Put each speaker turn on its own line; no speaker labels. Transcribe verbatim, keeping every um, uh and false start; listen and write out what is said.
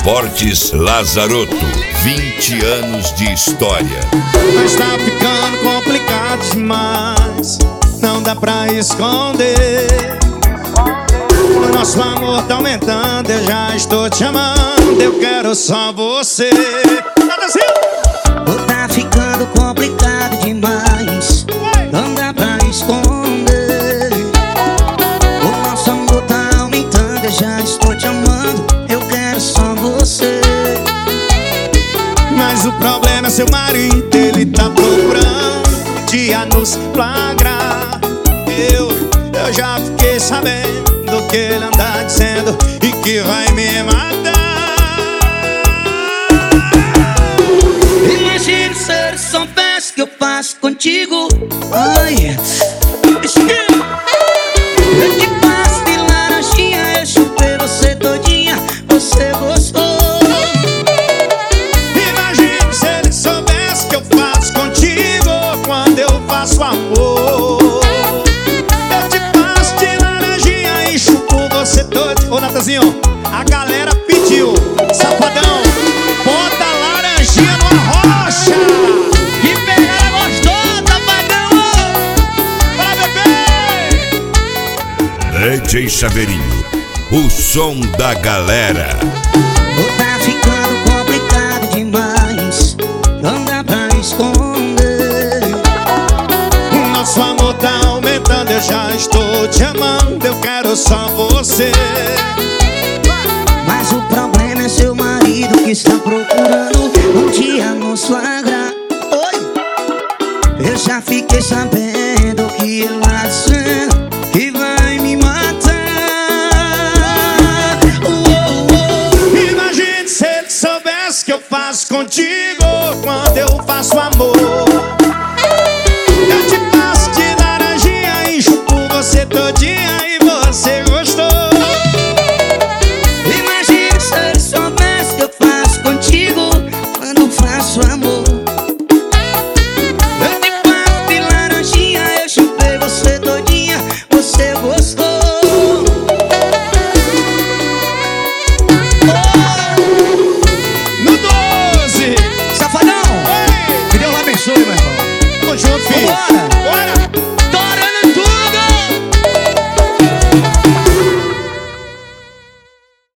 Transportes Lazarotto, vinte anos de história.
Mas tá ficando complicado demais, não dá pra esconder. O nosso amor tá aumentando, eu já estou te amando, eu quero só você.
Tá ficando complicado demais, não dá pra esconder. O nosso amor tá aumentando, eu já estou te amando, eu quero só você.
Mas o problema é seu marido, ele tá procurando dia nos flagrar. Eu, eu já fiquei sabendo que ele anda dizendo e que vai me matar.
Imagina se ele soubesse que eu faço contigo. Ai, eu te passo de laranjinha, eu chupei você todinha, você gostou.
Imagina se ele soubesse que eu faço contigo quando eu faço amor. Eu te passo de laranjinha e chupo você todo. Ô Natanzinho, a galera pediu, safadão, bota laranjinha numa rocha.
Que pegada gostosa, padrão!
Pra beber!
D J Chaveirinho, o som da galera.
Tá ficando complicado demais, não dá pra esconder.
O nosso amor tá aumentando, eu já estou te amando, eu quero só você.
Mas o problema é seu marido que está procurando um dia nos flagrar. Oi! Eu já fiquei sabendo que ele tá dizendo que vai me matar. Oh, oh, oh.
Imagine se ele soubesse que eu faço contigo quando eu faço amor.